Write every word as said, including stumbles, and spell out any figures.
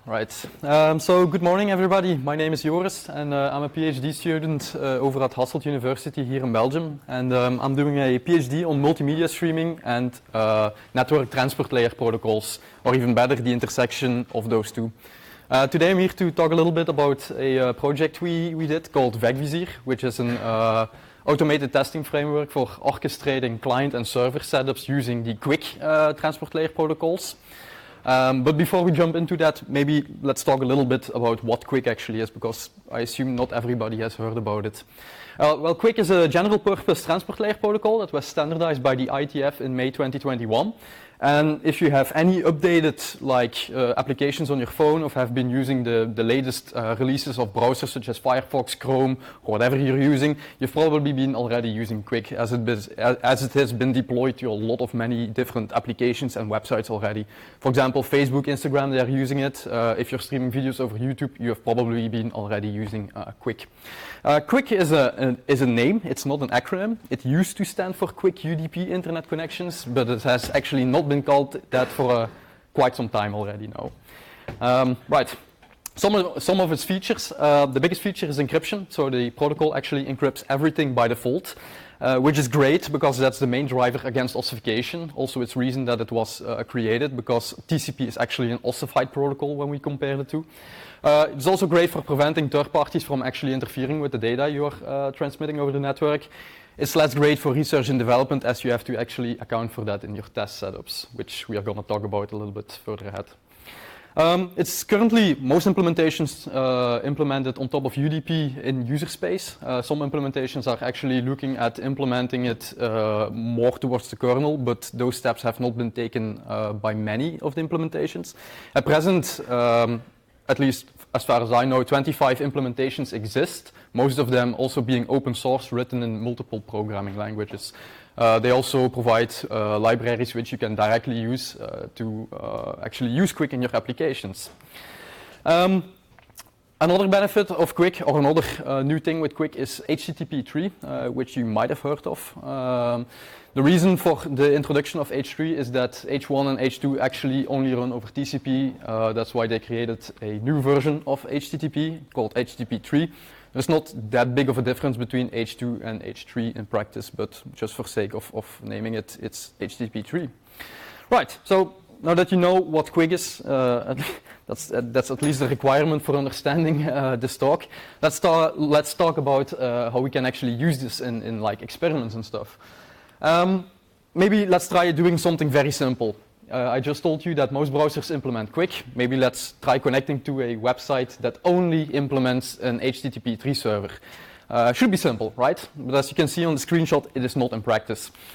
Right. Um, so good morning, everybody. My name is Joris, and uh, I'm a PhD student uh, over at Hasselt University here in Belgium, and um, I'm doing a PhD on multimedia streaming and uh, network transport layer protocols, or even better, the intersection of those two. Uh, today I'm here to talk a little bit about a uh, project we, we did called Vecvisir, which is an uh, automated testing framework for orchestrating client and server setups using the Quick uh, transport layer protocols. Um, but before we jump into that, maybe let's talk a little bit about what Quick actually is, because I assume not everybody has heard about it. Uh, well, Quick is a general purpose transport layer protocol that was standardized by the I T F in May twenty twenty-one. And if you have any updated like uh, applications on your phone or have been using the, the latest uh, releases of browsers such as Firefox, Chrome, or whatever you're using, you've probably been already using Quick as it, is, as it has been deployed to a lot of many different applications and websites already. For example, Facebook, Instagram, they're using it. Uh, if you're streaming videos over YouTube, you have probably been already using uh, Quick. Uh, Quick is a, a, is a name, it's not an acronym. It used to stand for Quick U D P Internet Connections, but it has actually not been called that for uh, quite some time already now. Um, right, some of, some of its features, uh, the biggest feature is encryption, so the protocol actually encrypts everything by default, uh, which is great because that's the main driver against ossification. Also it's reason that it was uh, created because T C P is actually an ossified protocol when we compare the two. Uh, it's also great for preventing third parties from actually interfering with the data you are uh, transmitting over the network. It's less great for research and development as you have to actually account for that in your test setups, which we are going to talk about a little bit further ahead. Um, it's currently, most implementations uh, implemented on top of U D P in user space. Uh, some implementations are actually looking at implementing it uh, more towards the kernel, but those steps have not been taken uh, by many of the implementations. At present, um, at least as far as I know, twenty-five implementations exist, most of them also being open source, written in multiple programming languages. Uh, they also provide uh, libraries which you can directly use uh, to uh, actually use Quick in your applications. Um, Another benefit of Quick, or another uh, new thing with Quick, is H T T P three, uh, which you might have heard of. Um, the reason for the introduction of H three is that H one and H two actually only run over T C P. Uh, that's why they created a new version of H T T P called H T T P three. There's not that big of a difference between H two and H three in practice, but just for sake of, of naming it, it's H T T P three. Right, so now that you know what Quick is, uh, that's, uh, that's at least a requirement for understanding uh, this talk. Let's, ta let's talk about uh, how we can actually use this in, in like experiments and stuff. Um, maybe let's try doing something very simple. Uh, I just told you that most browsers implement Quick. Maybe let's try connecting to a website that only implements an H T T P three server. Uh, should be simple, right? But as you can see on the screenshot, it is not in practice.